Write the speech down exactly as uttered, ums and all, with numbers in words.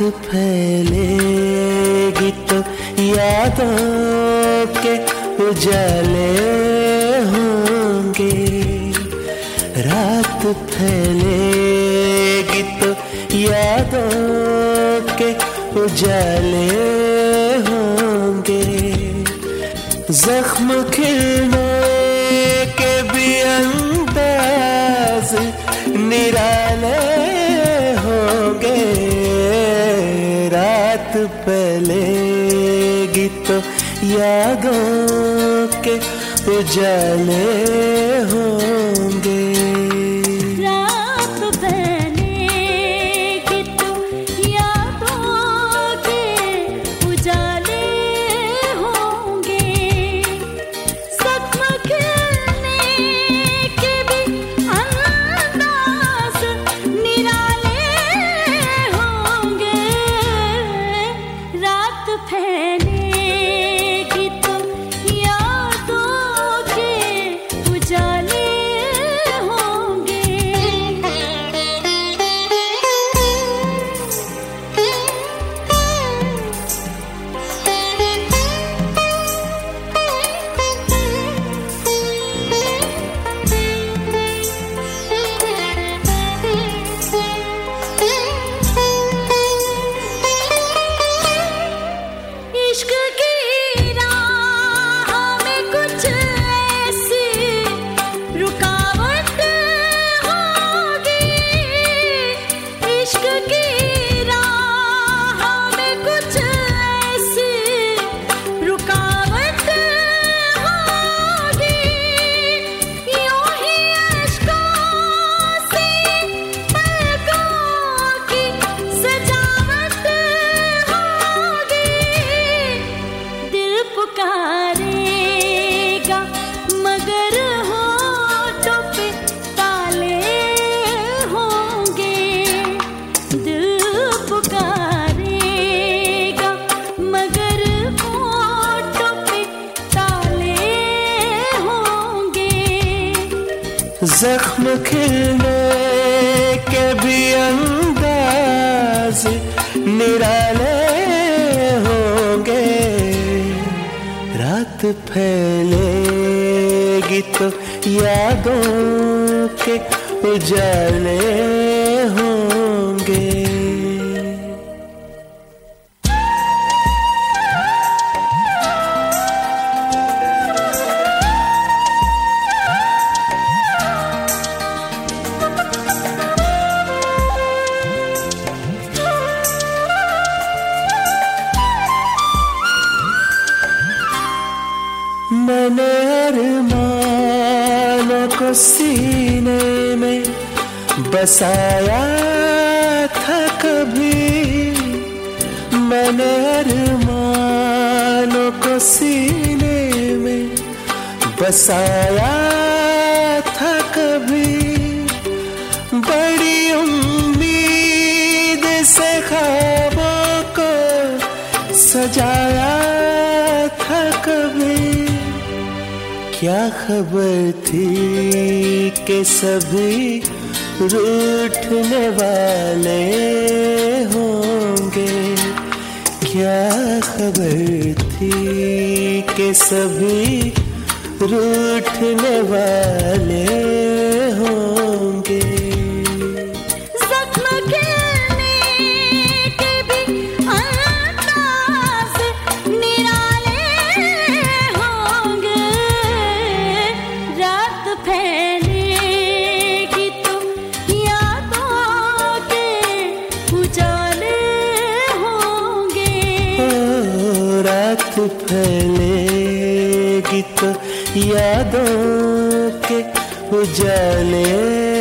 फैलेगी तो यादों के उजाले होंगे। रात फैलेगी तो यादों के उजाले होंगे। जख्म खिलने के भी अंदाज निराले होंगे। रात फैलेगी तो यादों के उजाले होंगे। जख्म खिलने के भी अंदाज निराले होंगे। रात फैलेगी तो यादों के उजाले होंगे। मैंने अरमानों को सीने में बसाया था कभी। मैंने अरमानों को सीने में बसाया था कभी। बड़ी उम्मीद से ख्वाबों को सजाया था कभी। क्या खबर थी कि सभी रूठने वाले होंगे। क्या खबर थी कि सभी रूठने वाले होंगे। रात फैलेगी तो यादों के उजाले